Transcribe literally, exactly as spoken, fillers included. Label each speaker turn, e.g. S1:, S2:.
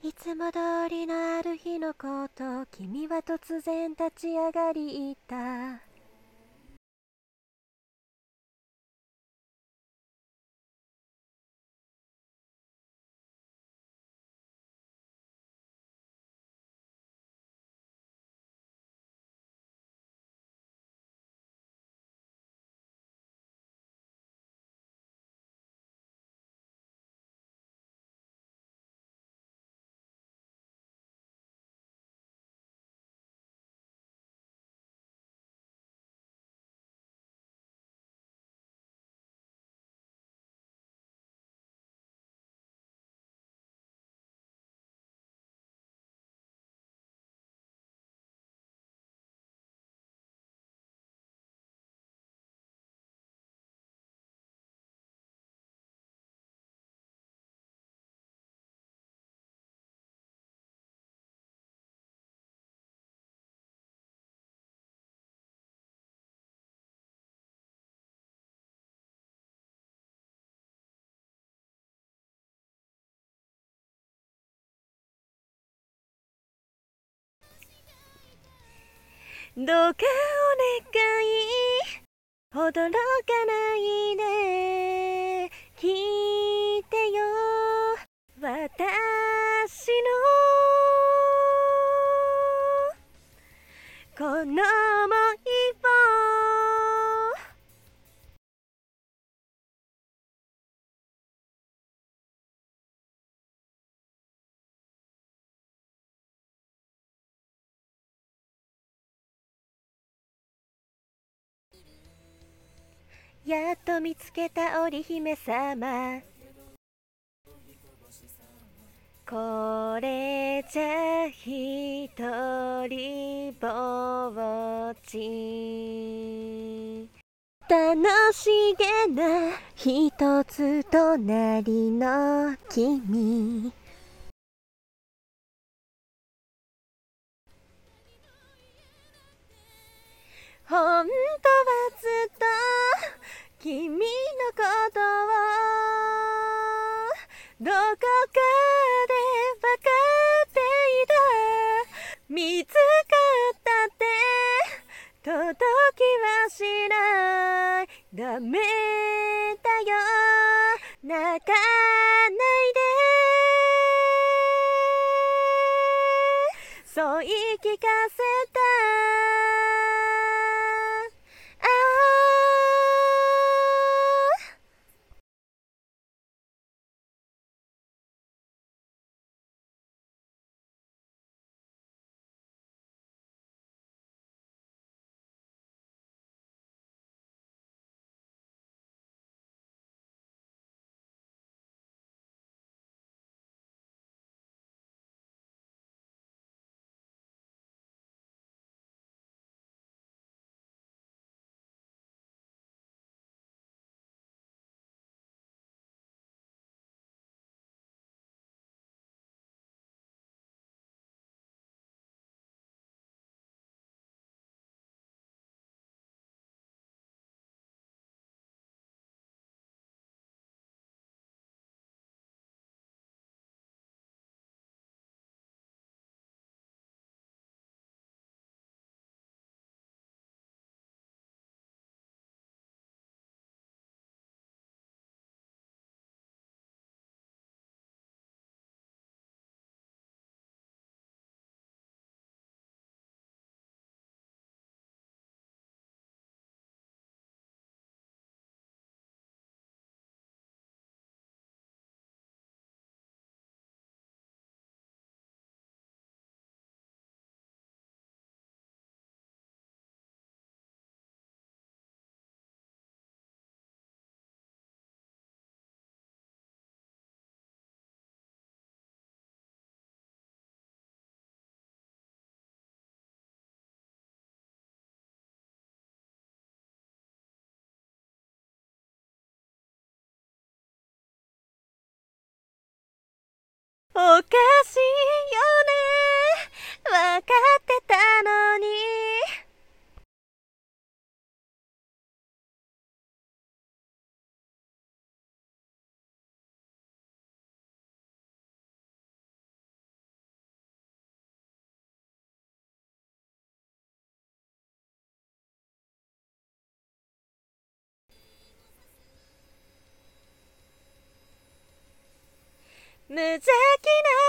S1: いつも通りのある日のこと、君は突然立ち上がり言った。どうかお願い、驚かないで聞いてよ、私のこの想いを。やっと見つけた織姫様、これじゃひとりぼっち、楽しげな一つ隣の君、本当はずっと君のことをどこかで分かっていた。見つかったって届きはしない。ダメだよ、泣かないで、そう言い聞かせた。ああ、おかしいよね、わかってたのに。 無邪気な